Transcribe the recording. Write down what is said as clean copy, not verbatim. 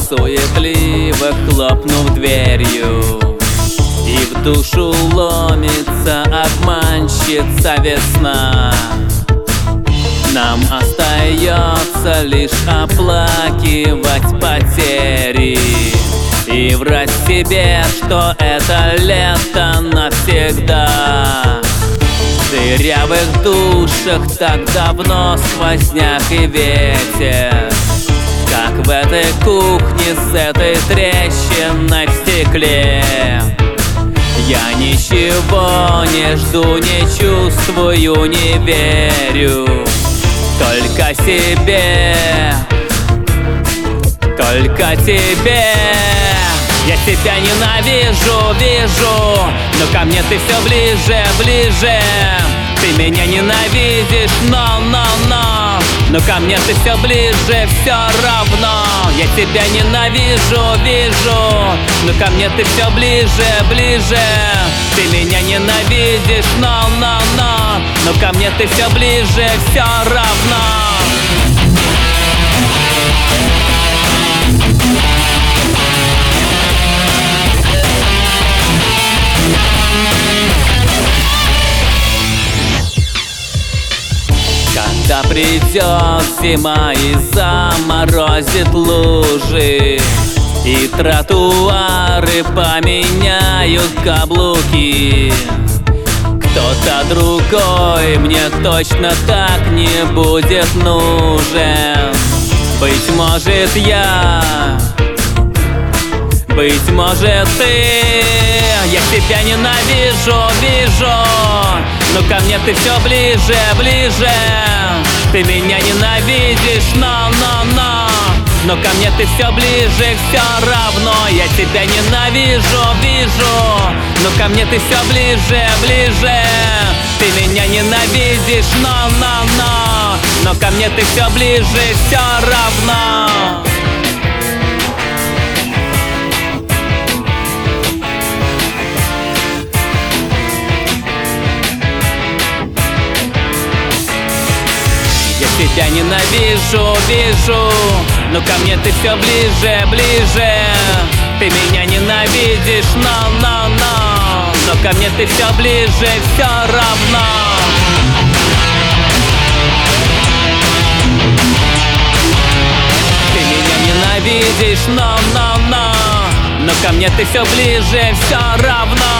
суетливо хлопнув дверью, и в душу ломится обманщица весна. Нам остается лишь оплакивать потери и врать себе, что это лето навсегда. В дырявых душах так давно сквозняк и ветер, как в этой кухне с этой трещиной в стекле. Я ничего не жду, не чувствую, не верю, только себе, только тебе. Я тебя ненавижу, вижу, но ко мне ты все ближе, ближе. Ты меня ненавидишь, но ко мне ты все ближе, все равно. Я тебя ненавижу, вижу, но ко мне ты все ближе, ближе. Ты меня ненавидишь, но ко мне ты все ближе, все равно. Когда придет зима и заморозит лужи, и тротуары поменяют каблуки, кто-то другой мне точно так не будет нужен. Быть может я, быть может ты. Я тебя ненавижу, вижу, но ко мне ты все ближе, ближе. Ты меня ненавидишь, но ко мне ты все ближе, все равно. Я тебя ненавижу, вижу, но ко мне ты все ближе, ближе. Ты меня ненавидишь, но ко мне ты все ближе, все равно. Тебя ненавижу, вижу, но ко мне ты все ближе, ближе. Ты меня ненавидишь, но ко мне ты все ближе, все равно. Ты меня ненавидишь, но ко мне ты все ближе, все равно.